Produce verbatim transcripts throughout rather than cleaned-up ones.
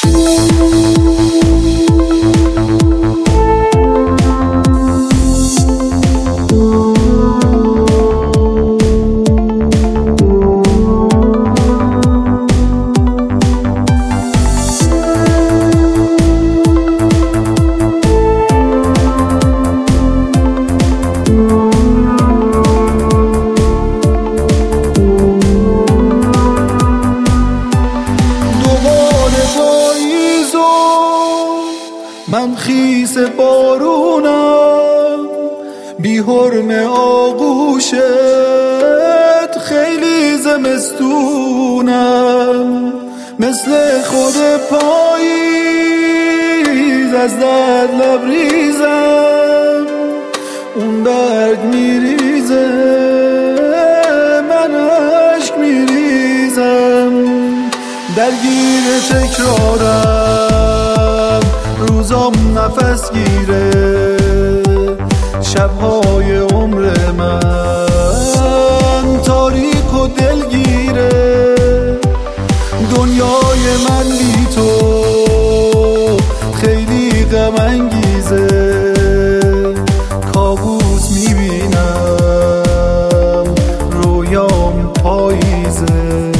من خیس بارونم بی حرم آغوشت، خیلی زمستونم مثل خود پاییز، از درد لبریزم اون برگ میریزه من عشق میریزم، درگیر تکرارم روزام نفس گیره، شبهای عمر من تاریک و دلگیره، دنیای من بی تو خیلی غم انگیزه، کابوس میبینم رویام پاییزه.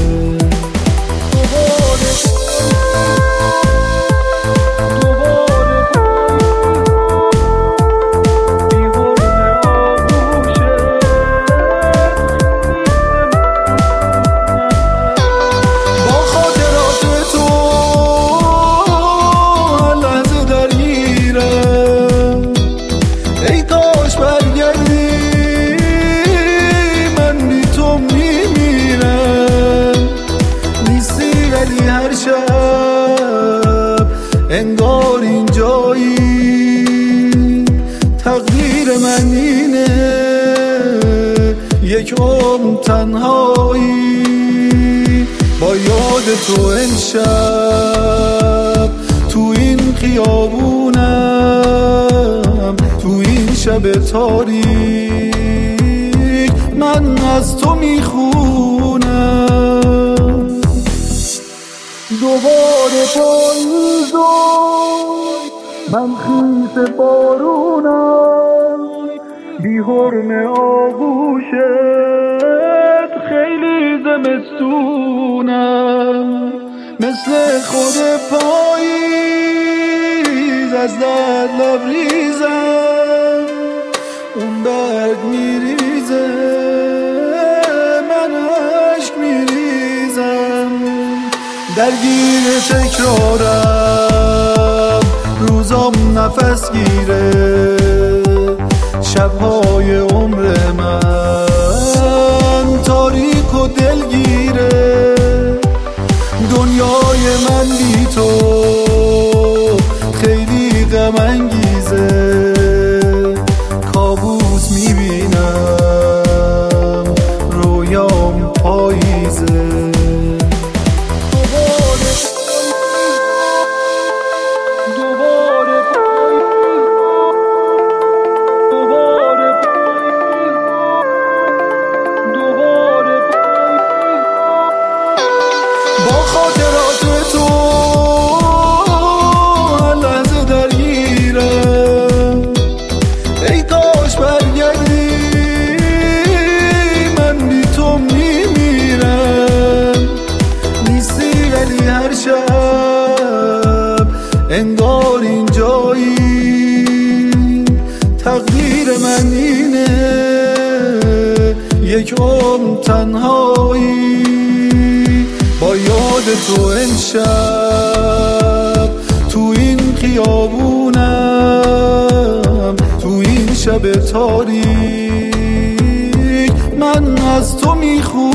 هر شب انگار اینجایی، تقدیر من اینه یک عمر تنهایی، با یاد تو امشب تو این خیابونم، تو این شب تاریک من از تو میخونم. دوباره پاییز و من خیس بارونم، بی حرم آغوشت خیلی زمستونم مثل خود پاییز، از درد لبریزم اون برگ میریزه من عشق میریزم، درگیر تکرارم روزام نفس گیره، شبهای عمر من تاریک و دلگیره، دنیای من بی تو خیلی غم انگیزه، کابوس میبینم رویام پاییزه. با خاطرات تو هر لحظه درگیرم، ای کاش برگردی من بی تو میمیرم، نیستی ولی هر شب انگار اینجایی، تقدیر من اینه یک عمر تنهایی، با یاد تو امشب تو این خیابونم، تو این شب تاریک من از تو میخونم.